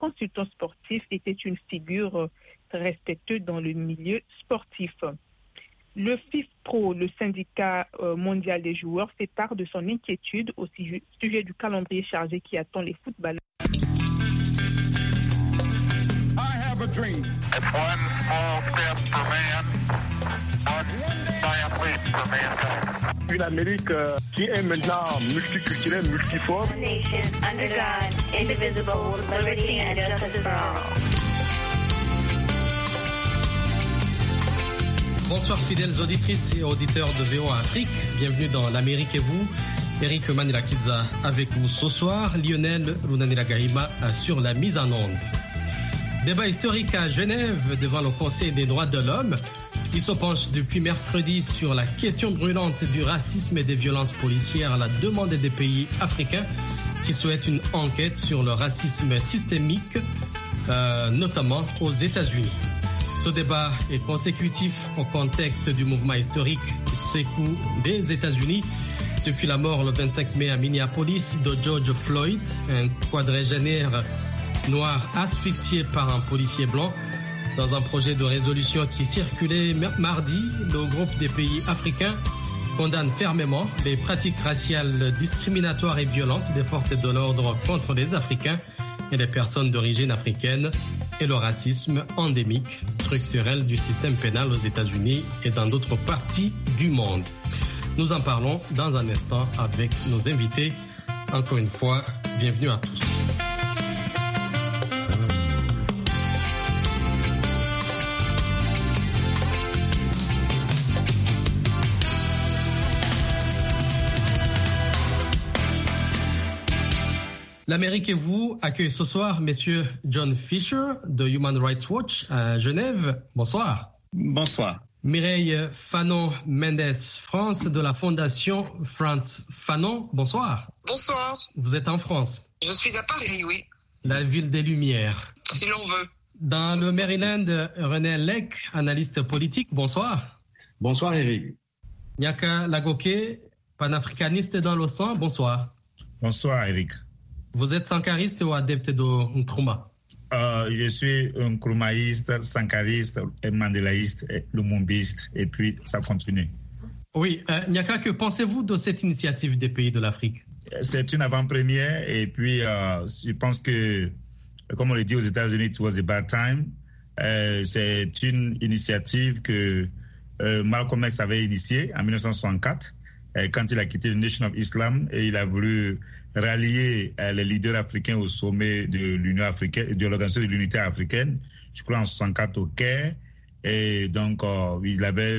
consultant sportif, était une figure très respectée dans le milieu sportif. Le FIFPro, le syndicat mondial des joueurs, fait part de son inquiétude au sujet du calendrier chargé qui attend les footballeurs. A dream. It's one small step for man, one giant leap for mankind. Une Amérique qui est maintenant multiculturelle, multiforme. Nation under God, indivisible, with liberty and justice for all. Bonsoir fidèles auditrices et auditeurs de VOA Afrique. Bienvenue dans l'Amérique et vous. Eric Manirakiza avec vous ce soir. Lionel Lunaniragaïma sur la mise en onde. Débat historique à Genève devant le Conseil des droits de l'homme. Il se penche depuis mercredi sur la question brûlante du racisme et des violences policières à la demande des pays africains qui souhaitent une enquête sur le racisme systémique, notamment aux États-Unis. Ce débat est consécutif au contexte du mouvement historique qui secoue des États-Unis depuis la mort le 25 mai à Minneapolis de George Floyd, un quadragénaire noir asphyxié par un policier blanc. Dans un projet de résolution qui circulait mardi, le groupe des pays africains condamne fermement les pratiques raciales discriminatoires et violentes des forces de l'ordre contre les Africains et les personnes d'origine africaine et le racisme endémique structurel du système pénal aux États-Unis et dans d'autres parties du monde. Nous en parlons dans un instant avec nos invités. Encore une fois, bienvenue à tous. L'Amérique et vous accueille ce soir messieurs John Fisher de Human Rights Watch à Genève. Bonsoir. Bonsoir. Mireille Fanon-Mendes France de la Fondation Frantz Fanon. Bonsoir. Bonsoir. Vous êtes en France. Je suis à Paris, oui. La ville des Lumières. Si l'on veut. Dans le Maryland, René Lec, analyste politique. Bonsoir. Bonsoir Eric. Nyaka Lagoke, panafricaniste dans le sang. Bonsoir. Bonsoir Eric. Vous êtes sankariste ou adepte de Nkrumah? Je suis un Nkrumahiste, sankariste, mandélaïste, lumumbiste, et puis ça continue. Oui, Nyaka, que pensez-vous de cette initiative des pays de l'Afrique? C'est une avant-première, et puis je pense que, comme on le dit aux États-Unis, it was a bad time. C'est une initiative que Malcolm X avait initiée en 1964, quand il a quitté le Nation of Islam, et il a voulu rallier les leaders africains au sommet de l'Union africaine, de l'Organisation de l'Unité africaine, je crois en 64 au Caire. Et donc, il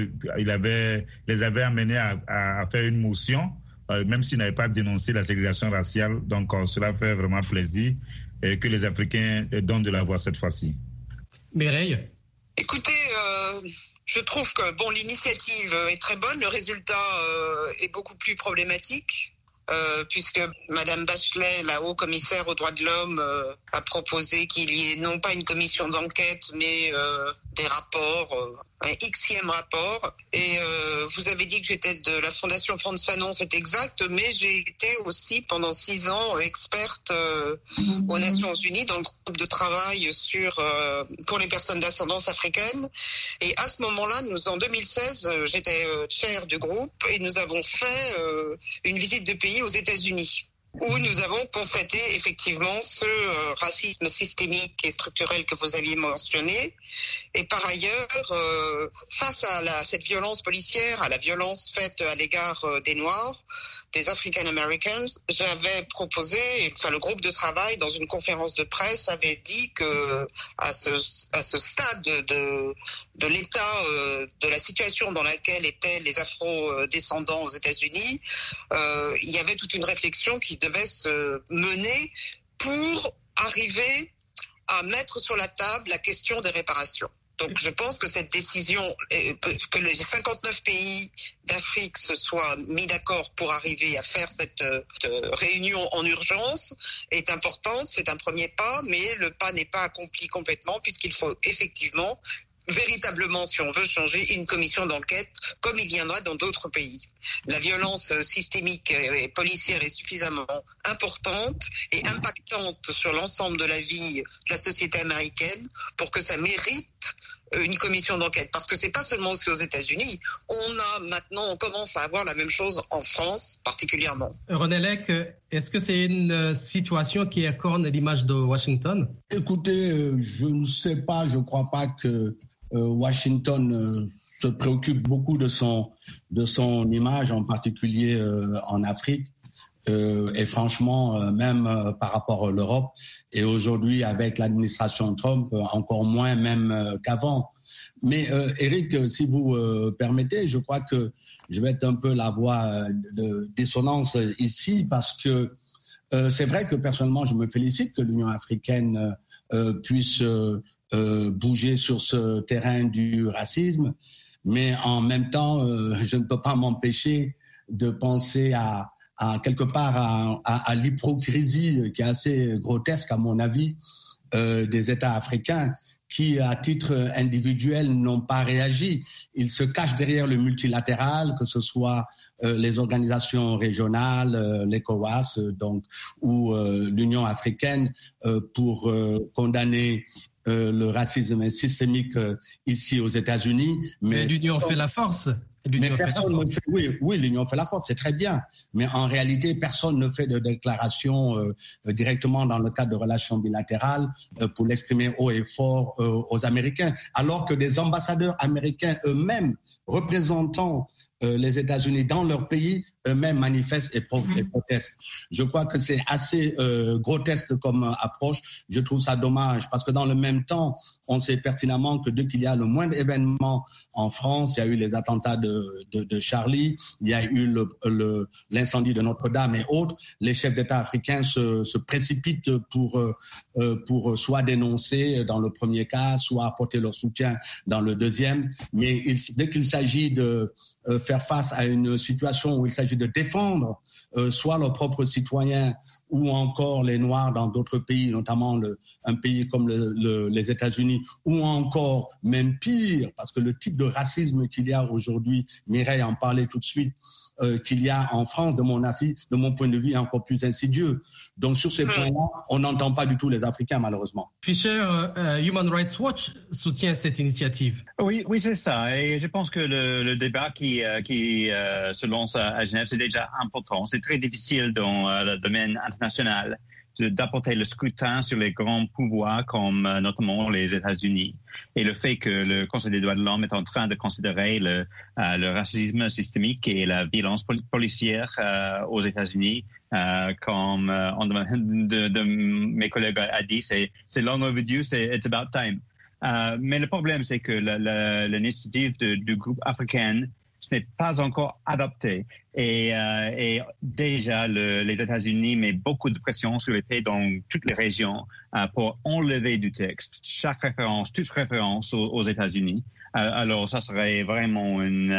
les avait amenés à faire une motion, même s'ils n'avaient pas dénoncé la ségrégation raciale. Donc, cela fait vraiment plaisir que les Africains donnent de la voix cette fois-ci. Mireille? Écoutez, je trouve que l'initiative est très bonne. Le résultat est beaucoup plus problématique. Puisque Madame Bachelet, la haut-commissaire aux droits de l'homme, a proposé qu'il y ait non pas une commission d'enquête, mais des rapports, un Xème rapport. Et vous avez dit que j'étais de la Fondation Frantz Fanon, c'est exact, mais j'ai été aussi pendant 6 ans experte aux Nations Unies dans le groupe de travail pour les personnes d'ascendance africaine. Et à ce moment-là, en 2016, j'étais chair du groupe et nous avons fait une visite de pays aux États-Unis, où nous avons constaté effectivement ce racisme systémique et structurel que vous aviez mentionné. Et par ailleurs, face à cette violence policière, à la violence faite à l'égard des Noirs, des African Americans, j'avais proposé, le groupe de travail dans une conférence de presse avait dit que à ce stade de l'état de la situation dans laquelle étaient les Afro-descendants aux États-Unis, il y avait toute une réflexion qui devait se mener pour arriver à mettre sur la table la question des réparations. Donc je pense que cette décision, que les 59 pays d'Afrique se soient mis d'accord pour arriver à faire cette réunion en urgence est importante. C'est un premier pas, mais le pas n'est pas accompli complètement puisqu'il faut effectivement véritablement, si on veut changer, une commission d'enquête comme il y en a dans d'autres pays. La violence systémique et policière est suffisamment importante et impactante sur l'ensemble de la vie de la société américaine pour que ça mérite une commission d'enquête. Parce que c'est pas seulement aussi aux États-Unis. On commence à avoir la même chose en France, particulièrement. René Lec, est-ce que c'est une situation qui écorne l'image de Washington? Écoutez, je ne sais pas, je ne crois pas que Washington se préoccupe beaucoup de son image, en particulier en Afrique. Et franchement, même par rapport à l'Europe, et aujourd'hui avec l'administration Trump, encore moins même qu'avant. Mais Eric, si vous permettez, je crois que je vais être un peu la voix de dissonance ici, parce que c'est vrai que personnellement, je me félicite que l'Union africaine puisse bouger sur ce terrain du racisme, mais en même temps, je ne peux pas m'empêcher de penser à quelque part à l'hypocrisie qui est assez grotesque à mon avis des États africains qui, à titre individuel, n'ont pas réagi. Ils se cachent derrière le multilatéral, que ce soit les organisations régionales, l'ECOWAS, donc, ou l'Union africaine, pour condamner le racisme systémique ici aux États-Unis. Mais l'Union fait la force. Mais personne ne fait, oui, l'Union fait la force, c'est très bien. Mais en réalité, personne ne fait de déclaration directement dans le cadre de relations bilatérales pour l'exprimer haut et fort aux Américains. Alors que des ambassadeurs américains eux-mêmes, représentant les États-Unis dans leur pays, eux-mêmes manifestent et protestent. Je crois que c'est assez grotesque comme approche. Je trouve ça dommage parce que dans le même temps, on sait pertinemment que dès qu'il y a le moindre événement en France, il y a eu les attentats de Charlie, il y a eu l'incendie de Notre-Dame et autres, les chefs d'État africains se précipitent pour soit dénoncer dans le premier cas, soit apporter leur soutien dans le deuxième. Mais dès qu'il s'agit de faire face à une situation où il s'agit de défendre soit leurs propres citoyens ou encore les Noirs dans d'autres pays, notamment un pays comme les États-Unis, ou encore, même pire, parce que le type de racisme qu'il y a aujourd'hui, Mireille en parlait tout de suite, qu'il y a en France, de mon point de vue, est encore plus insidieux. Donc sur ces points-là, on n'entend pas du tout les Africains, malheureusement. Fischer, Human Rights Watch soutient cette initiative. Oui, c'est ça. Et je pense que le débat qui se lance à Genève, c'est déjà important. C'est très difficile dans le domaine international d'apporter le scrutin sur les grands pouvoirs comme notamment les États-Unis. Et le fait que le Conseil des droits de l'homme est en train de considérer le racisme systémique et la violence policière aux États-Unis, comme un de mes collègues a dit, c'est long overdue, it's about time. Mais le problème, c'est que l'initiative du groupe africain, ce n'est pas encore adopté. Et déjà, les États-Unis mettent beaucoup de pression sur les pays dans toutes les régions pour enlever du texte toute référence aux États-Unis. Alors, ça serait vraiment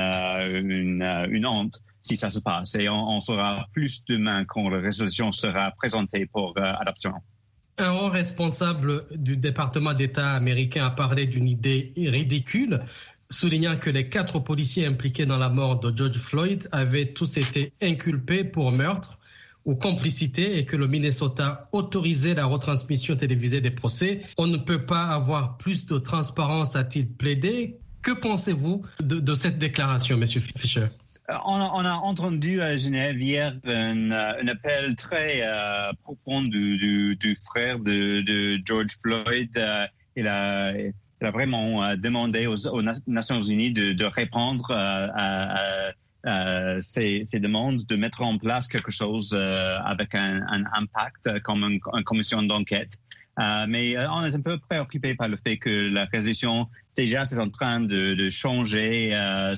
une honte si ça se passe. Et on saura plus demain quand la résolution sera présentée pour adoption. Un haut responsable du département d'État américain a parlé d'une idée ridicule, soulignant que les 4 policiers impliqués dans la mort de George Floyd avaient tous été inculpés pour meurtre ou complicité et que le Minnesota autorisait la retransmission télévisée des procès. On ne peut pas avoir plus de transparence, a-t-il plaidé. Que pensez-vous de cette déclaration, M. Fischer? On a entendu à Genève hier un appel très profond du frère de George Floyd. Il a vraiment demandé aux Nations Unies de répondre à ces demandes, de mettre en place quelque chose avec un impact comme une commission d'enquête. Mais on est un peu préoccupé par le fait que la résolution, déjà, c'est en train de changer.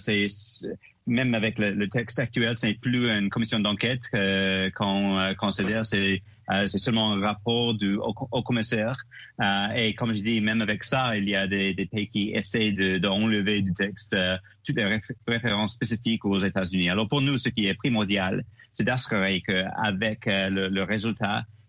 Même avec le texte actuel, c'est plus une commission d'enquête qu'on considère, c'est seulement un rapport au commissaire. Et comme je dis, même avec ça, il y a des pays qui essaient d'enlever du texte toutes les références spécifiques aux États-Unis. Alors pour nous, ce qui est primordial, c'est d'assurer qu'avec le résultat,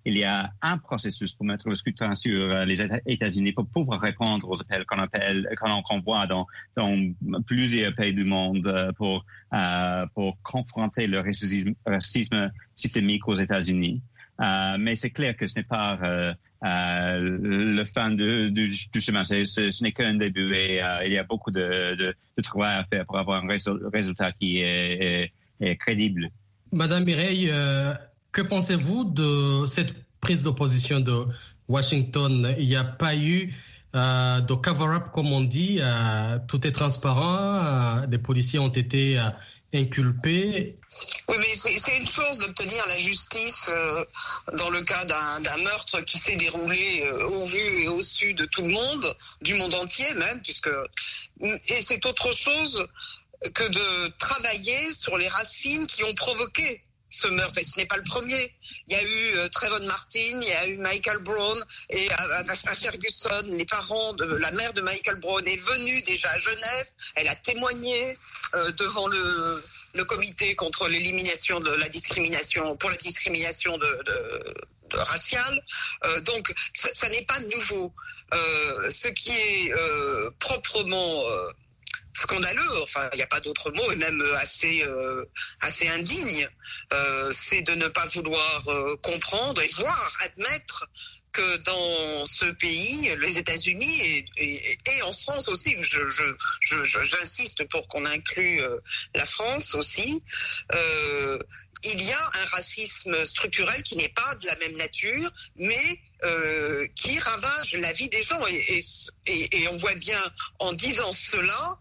il y a un processus pour mettre le scrutin sur les États-Unis pour pouvoir répondre aux appels qu'on voit dans plusieurs pays du monde pour confronter le racisme systémique aux États-Unis. Mais c'est clair que ce n'est pas le fin du chemin. Ce n'est qu'un début et il y a beaucoup de travail à faire pour avoir un résultat qui est crédible. Madame Mireille, que pensez-vous de cette prise d'opposition de Washington? Il n'y a pas eu de cover-up, comme on dit. Tout est transparent. Les policiers ont été inculpés. Oui, mais c'est une chose d'obtenir la justice dans le cas d'un meurtre qui s'est déroulé au vu et au su de tout le monde, du monde entier même, et c'est autre chose que de travailler sur les racines qui ont provoqué ce meurtre. Et ce n'est pas le premier. Il y a eu Trayvon Martin, il y a eu Michael Brown, et à Ferguson, les parents de la mère de Michael Brown est venue déjà à Genève. Elle a témoigné devant le comité contre l'élimination de la discrimination, pour la discrimination de raciale. Donc, ça n'est pas nouveau. Ce qui est proprement scandaleux, enfin il n'y a pas d'autre mot, et même assez indigne, c'est de ne pas vouloir comprendre et voir, admettre que dans ce pays, les États-Unis et en France aussi, j'insiste pour qu'on inclue la France aussi, il y a un racisme structurel qui n'est pas de la même nature, mais qui ravage la vie des gens. Et on voit bien, en disant cela,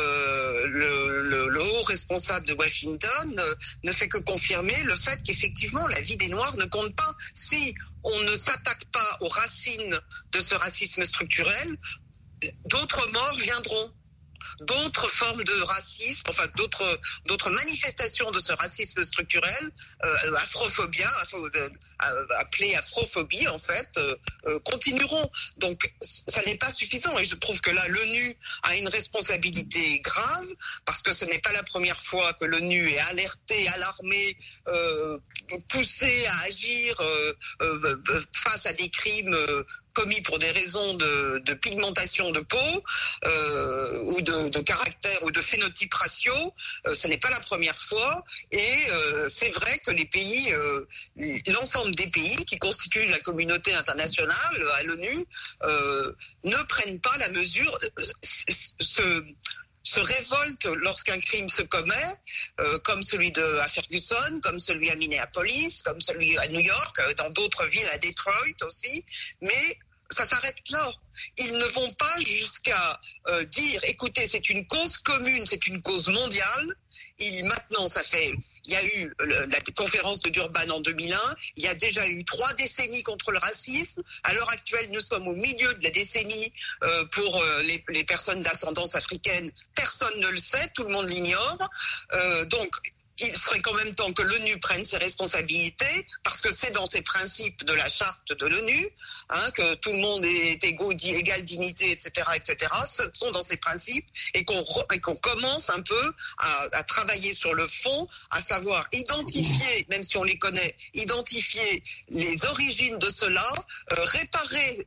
le haut responsable de Washington ne fait que confirmer le fait qu'effectivement, la vie des Noirs ne compte pas. Si on ne s'attaque pas aux racines de ce racisme structurel, d'autres morts viendront. D'autres formes de racisme, enfin d'autres manifestations de ce racisme structurel, afrophobia, appelée afrophobie en fait, continueront. Donc ça n'est pas suffisant et je trouve que là l'ONU a une responsabilité grave parce que ce n'est pas la première fois que l'ONU est alertée, alarmée, poussée à agir face à des crimes commis pour des raisons de pigmentation de peau ou de caractère ou de phénotype ratio. Ce n'est pas la première fois et c'est vrai que les pays, l'ensemble des pays qui constituent la communauté internationale à l'ONU ne prennent pas la mesure, se révoltent lorsqu'un crime se commet, comme celui à Ferguson, comme celui à Minneapolis, comme celui à New York, dans d'autres villes, à Detroit aussi, mais ça s'arrête là. Ils ne vont pas jusqu'à dire, écoutez, c'est une cause commune, c'est une cause mondiale. Maintenant, il y a eu la conférence de Durban en 2001, il y a déjà eu 3 décennies contre le racisme. À l'heure actuelle, nous sommes au milieu de la décennie pour les personnes d'ascendance africaine. Personne ne le sait, tout le monde l'ignore. Donc, il serait quand même temps que l'ONU prenne ses responsabilités, parce que c'est dans ses principes de la charte de l'ONU, que tout le monde est égaux, égale dignité, etc., etc. Ce sont dans ses principes, et qu'on commence un peu à travailler sur le fond, à savoir identifier, même si on les connaît, identifier les origines de cela, réparer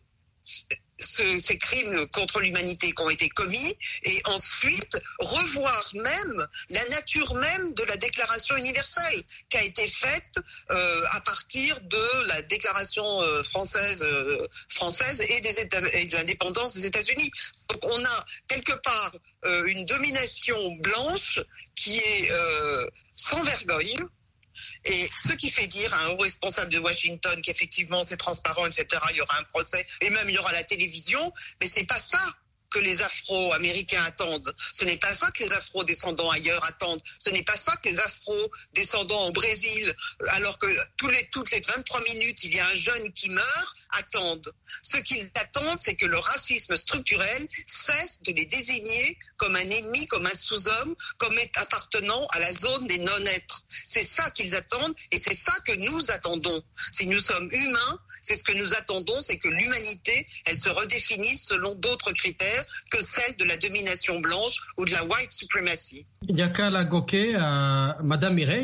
ces crimes contre l'humanité qui ont été commis et ensuite revoir même la nature même de la déclaration universelle qui a été faite à partir de la déclaration française et de l'indépendance des États-Unis. Donc on a quelque part une domination blanche qui est sans vergogne. Et ce qui fait dire à un haut responsable de Washington qu'effectivement c'est transparent, etc., il y aura un procès et même il y aura la télévision, mais ce n'est pas ça que les Afro-Américains attendent. Ce n'est pas ça que les Afro-descendants ailleurs attendent. Ce n'est pas ça que les Afro-descendants au Brésil, alors que toutes les 23 minutes, il y a un jeune qui meurt, attendent. Ce qu'ils attendent, c'est que le racisme structurel cesse de les désigner comme un ennemi, comme un sous-homme, comme appartenant à la zone des non-êtres. C'est ça qu'ils attendent et c'est ça que nous attendons. Si nous sommes humains, c'est ce que nous attendons, c'est que l'humanité, elle se redéfinisse selon d'autres critères que celle de la domination blanche ou de la white supremacy. Yakala Goke, Madame Mireille,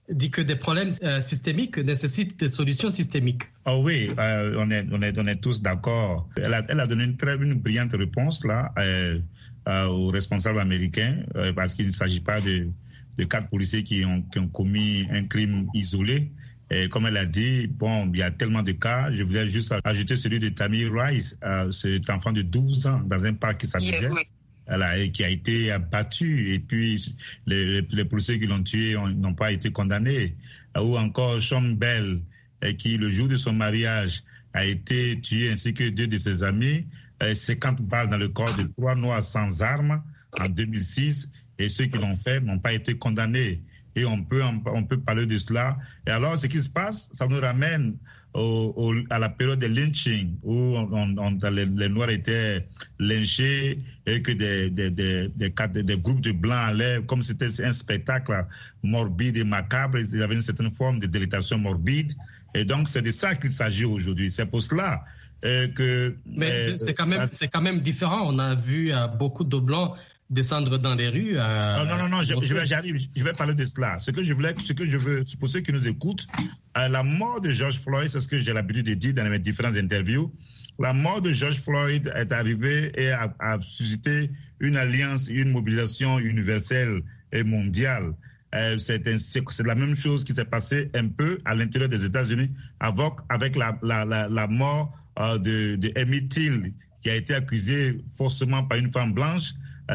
dit que des problèmes systémiques nécessitent des solutions systémiques. Oh oui, on est tous d'accord. Elle a donné une brillante réponse là aux responsables américains parce qu'il ne s'agit pas de 4 policiers qui ont commis un crime isolé. Et comme elle a dit, il y a tellement de cas. Je voulais juste ajouter celui de Tamir Rice, cet enfant de 12 ans dans un parc qui s'amusait. Et qui a été abattu, et puis les policiers qui l'ont tué n'ont pas été condamnés. Ou encore Sean Bell, qui le jour de son mariage a été tué, ainsi que 2 de ses amis, 50 balles dans le corps de 3 Noirs sans armes en 2006, et ceux qui l'ont fait n'ont pas été condamnés. Et on peut parler de cela. Et alors, ce qui se passe, ça nous ramène à la période de lynching, où les Noirs étaient lynchés et que des groupes de Blancs allaient, comme c'était un spectacle morbide et macabre, il y avait une certaine forme de délectation morbide. Et donc, c'est de ça qu'il s'agit aujourd'hui. C'est pour cela que... Mais c'est quand même différent. On a vu beaucoup de Blancs descendre dans les rues. Non, j'arrive, je vais parler de cela. Ce que je veux, pour ceux qui nous écoutent, la mort de George Floyd, c'est ce que j'ai l'habitude de dire dans mes différentes interviews. La mort de George Floyd est arrivée et a suscité une alliance, une mobilisation universelle et mondiale. C'est la même chose qui s'est passée un peu à l'intérieur des États-Unis avec la mort de Emmett Till, qui a été accusé faussement par une femme blanche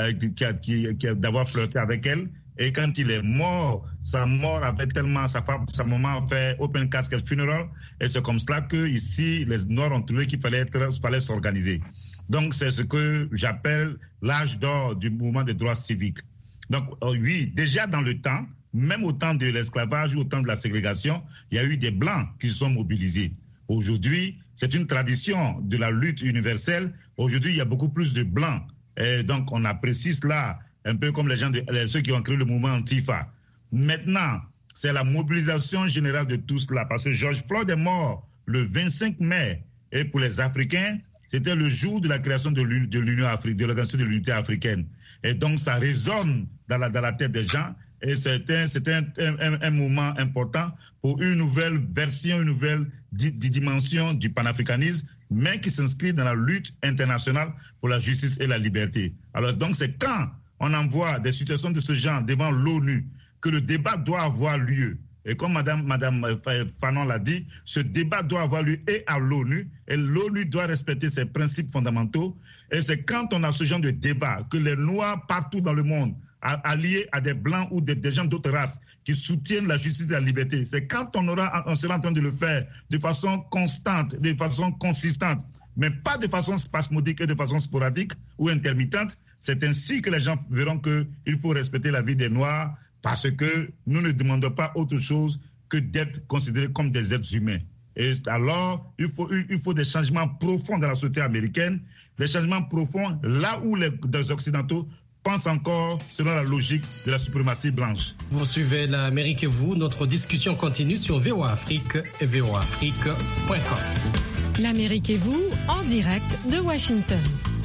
d'avoir flirté avec elle. Et quand il est mort, sa mort avait tellement, sa maman a fait open casket funeral. Et c'est comme cela que ici, les Noirs ont trouvé qu'il fallait s'organiser. Donc, c'est ce que j'appelle l'âge d'or du mouvement des droits civiques. Donc, oui, déjà dans le temps, même au temps de l'esclavage ou au temps de la ségrégation, il y a eu des Blancs qui se sont mobilisés. Aujourd'hui, c'est une tradition de la lutte universelle. Aujourd'hui, il y a beaucoup plus de Blancs. Et donc, on apprécie cela, un peu comme ceux qui ont créé le mouvement Antifa. Maintenant, c'est la mobilisation générale de tout cela, parce que George Floyd est mort le 25 mai. Et pour les Africains, c'était le jour de la création de l'Union africaine, de l'Organisation de l'Unité africaine. Et donc, ça résonne dans la tête des gens. Et c'était un moment important pour une nouvelle version, une nouvelle dimension du panafricanisme, mais qui s'inscrit dans la lutte internationale pour la justice et la liberté. Alors donc, c'est quand on envoie des situations de ce genre devant l'ONU que le débat doit avoir lieu. Et comme Madame Fanon l'a dit, ce débat doit avoir lieu et à l'ONU, et l'ONU doit respecter ses principes fondamentaux. Et c'est quand on a ce genre de débat que les Noirs partout dans le monde, alliés à des Blancs ou des gens d'autres races qui soutiennent la justice et la liberté, c'est quand on sera en train de le faire de façon constante, de façon consistante, mais pas de façon spasmodique et de façon sporadique ou intermittente. C'est ainsi que les gens verront qu'il faut respecter la vie des Noirs, parce que nous ne demandons pas autre chose que d'être considérés comme des êtres humains. Et alors, il faut des changements profonds dans la société américaine, des changements profonds là où les Occidentaux pensent encore selon la logique de la suprématie blanche. Vous suivez l'Amérique et vous, notre discussion continue sur VOA Afrique et voaafrique.com. L'Amérique et vous, en direct de Washington.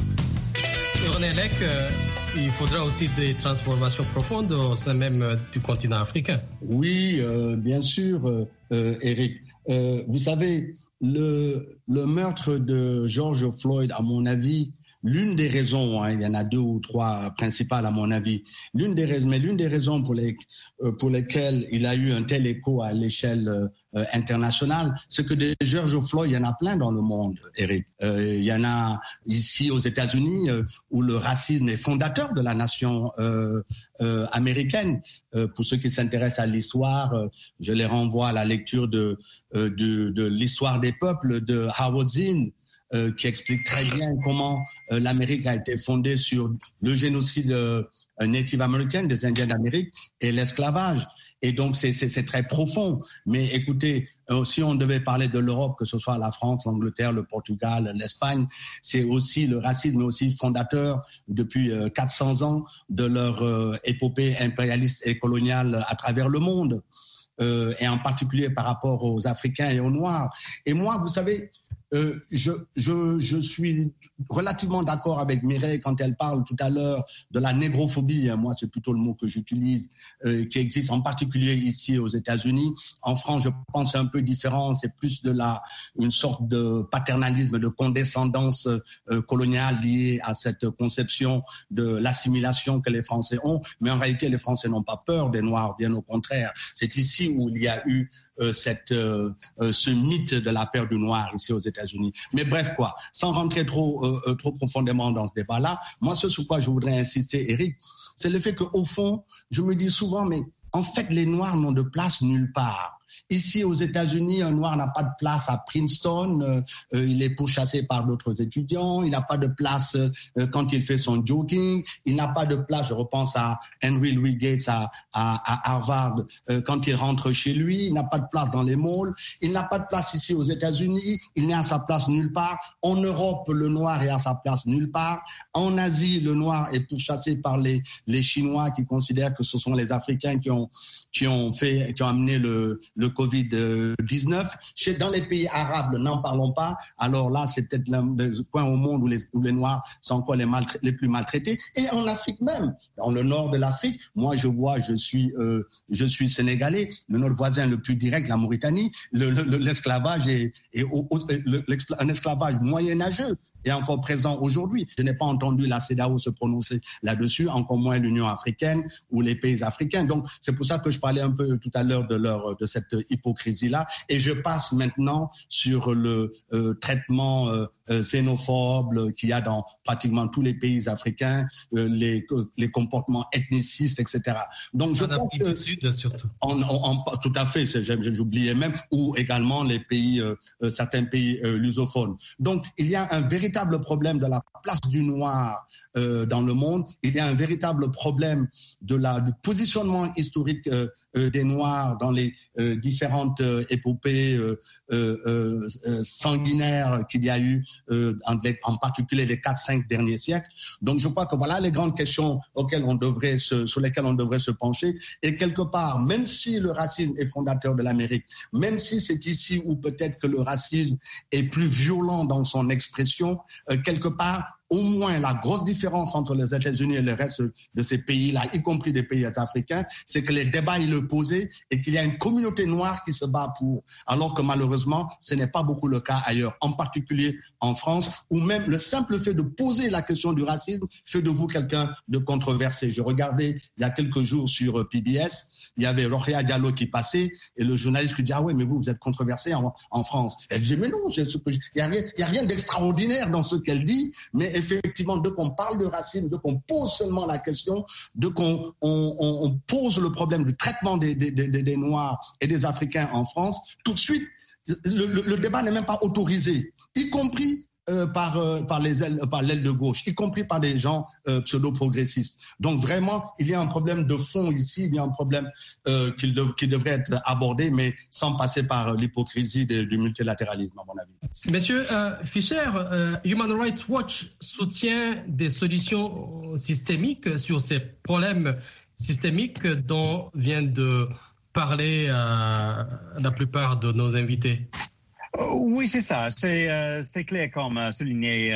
René Lec, il faudra aussi des transformations profondes au sein même du continent africain. Oui, bien sûr, Eric. Vous savez, le meurtre de George Floyd, à mon avis, l'une des raisons, il y en a 2 ou 3 principales à mon avis, l'une des raisons pour lesquelles il a eu un tel écho à l'échelle internationale, c'est que des George Floyd, il y en a plein dans le monde, Eric. Il y en a ici aux États-Unis où le racisme est fondateur de la nation américaine. Pour ceux qui s'intéressent à l'histoire, je les renvoie à la lecture de l'histoire des peuples de Howard Zinn, qui explique très bien comment l'Amérique a été fondée sur le génocide Native American des Indiens d'Amérique et l'esclavage. Et donc, c'est très profond. Mais écoutez, si on devait parler de l'Europe, que ce soit la France, l'Angleterre, le Portugal, l'Espagne, c'est aussi le racisme est aussi fondateur depuis 400 ans de leur épopée impérialiste et coloniale à travers le monde. Et en particulier par rapport aux Africains et aux Noirs. Et moi, vous savez, je suis relativement d'accord avec Mireille quand elle parle tout à l'heure de la négrophobie. Moi, c'est plutôt le mot que j'utilise, qui existe en particulier ici aux États-Unis. En France, je pense que c'est un peu différent. C'est plus une sorte de paternalisme, de condescendance coloniale liée à cette conception de l'assimilation que les Français ont. Mais en réalité, les Français n'ont pas peur des Noirs, bien au contraire. C'est ici où il y a eu ce mythe de la peur du noir ici aux États-Unis. Mais bref, sans rentrer trop profondément dans ce débat-là, moi, ce sur quoi je voudrais insister, Eric, c'est le fait qu'au fond, je me dis souvent, mais en fait, les Noirs n'ont de place nulle part. Ici, aux États-Unis, un Noir n'a pas de place à Princeton. Il est pourchassé par d'autres étudiants. Il n'a pas de place quand il fait son jogging. Il n'a pas de place, je repense à Henry Louis Gates à Harvard, quand il rentre chez lui. Il n'a pas de place dans les malls. Il n'a pas de place ici aux États-Unis. Il n'est à sa place nulle part. En Europe, le Noir est à sa place nulle part. En Asie, le Noir est pourchassé par les Chinois qui considèrent que ce sont les Africains qui ont amené le Covid-19. Dans les pays arabes, n'en parlons pas. Alors là, c'est peut-être l'un des coins au monde où les Noirs sont encore les plus maltraités. Et en Afrique même, dans le nord de l'Afrique, moi je suis sénégalais. Notre voisin le plus direct, la Mauritanie, l'esclavage est un esclavage moyenâgeux est encore présent aujourd'hui. Je n'ai pas entendu la CEDEAO se prononcer là-dessus, encore moins l'Union africaine ou les pays africains. Donc, c'est pour ça que je parlais un peu tout à l'heure de cette hypocrisie-là. Et je passe maintenant sur le traitement xénophobe qu'il y a dans pratiquement tous les pays africains, les comportements ethnicistes, etc. Donc, je pense que... du Sud, surtout. Tout à fait, j'oubliais même, ou également les pays, certains pays lusophones. Donc, il y a un véritable problème de la place du noir dans le monde. Il y a un véritable problème du positionnement historique des Noirs dans les différentes épopées sanguinaires qu'il y a eu, en particulier les 4-5 derniers siècles. Donc je crois que voilà les grandes questions sur lesquelles on devrait se pencher. Et quelque part, même si le racisme est fondateur de l'Amérique, même si c'est ici où peut-être que le racisme est plus violent dans son expression, quelque part, au moins la grosse différence entre les États-Unis et le reste de ces pays-là, y compris des pays africains, c'est que les débats, ils le posaient et qu'il y a une communauté noire qui se bat pour, alors que malheureusement, ce n'est pas beaucoup le cas ailleurs, en particulier en France, où même le simple fait de poser la question du racisme fait de vous quelqu'un de controversé. Je regardais il y a quelques jours sur PBS, il y avait Rokhaya Diallo qui passait et le journaliste qui dit « Ah ouais, mais vous êtes controversé en France ». Elle disait « Mais non, il n'y a rien d'extraordinaire dans ce qu'elle dit, mais effectivement, dès qu'on parle de racisme, dès qu'on pose seulement la question, dès qu'on pose le problème du traitement des Noirs et des Africains en France, tout de suite, le débat n'est même pas autorisé, y compris par l'aile de gauche, y compris par des gens pseudo-progressistes. Donc vraiment, il y a un problème de fond ici, il y a un problème qui devrait être abordé, mais sans passer par l'hypocrisie du multilatéralisme, à mon avis. Monsieur Fischer, Human Rights Watch soutient des solutions systémiques sur ces problèmes systémiques dont viennent de parler la plupart de nos invités. Oui, c'est ça. C'est clair, comme souligné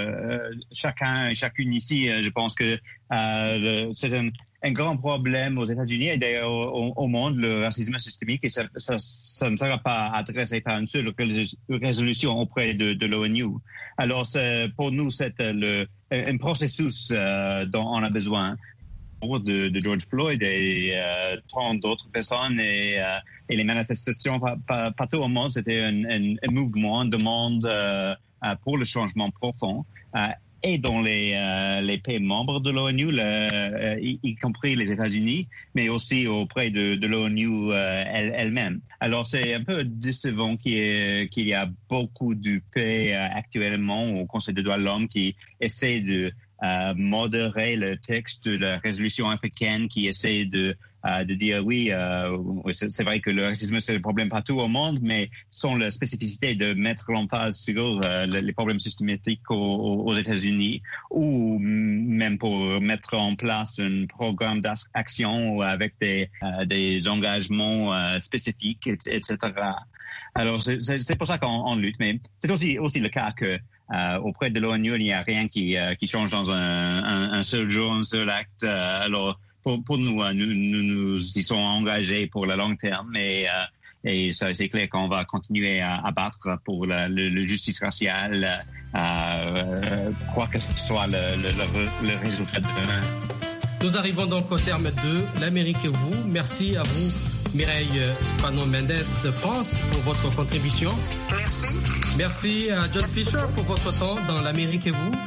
chacune ici. Je pense que c'est un grand problème aux États-Unis et d'ailleurs au monde, le racisme systémique, et ça ne sera pas adressé par une seule résolution auprès de l'ONU. Alors, pour nous, c'est un processus dont on a besoin. De George Floyd et tant d'autres personnes et les manifestations partout au monde, c'était un mouvement, une demande pour le changement profond et dans les pays membres de l'ONU, y compris les États-Unis, mais aussi auprès de l'ONU elle-même. Alors c'est un peu décevant qu'il y a beaucoup de pays actuellement au Conseil des droits de l'homme qui essaient de modérer le texte de la résolution africaine qui essaie de dire oui, c'est vrai que le racisme c'est le problème partout au monde, mais sans la spécificité de mettre l'emphase sur les problèmes systématiques aux États-Unis, ou même pour mettre en place un programme d'action avec des engagements spécifiques, etc. Alors c'est pour ça qu'on lutte, mais c'est aussi le cas que auprès de l'ONU, il n'y a rien qui change dans un seul jour, un seul acte. Alors, pour nous y sommes engagés pour le long terme, et ça, c'est clair qu'on va continuer à battre pour la justice raciale, quoi que ce soit le résultat de demain. Nous arrivons donc au terme de l'Amérique et vous. Merci à vous, Mireille Panon-Mendes, France, pour votre contribution. Merci. Merci à John Fisher pour votre temps dans l'Amérique et vous.